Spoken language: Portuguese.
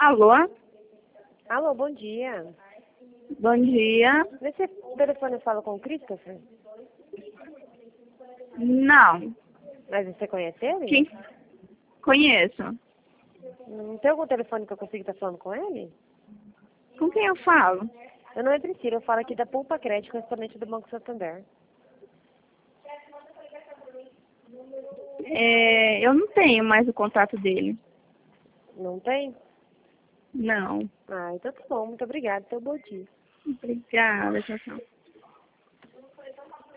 Alô? Alô, bom dia. Bom dia. Nesse telefone eu falo com o Christopher? Não. Mas você conhece ele? Quem? Conheço. Não tem algum telefone que eu consiga estar falando com ele? Com quem eu falo? Meu nome é Priscila, eu falo aqui da Pulpa Crédito, correspondente do Banco Santander. Eu não tenho mais o contato dele. Não tem? Não. Ah, então tá bom. Muito obrigada. Então, bom dia. Obrigada, tchau, tchau.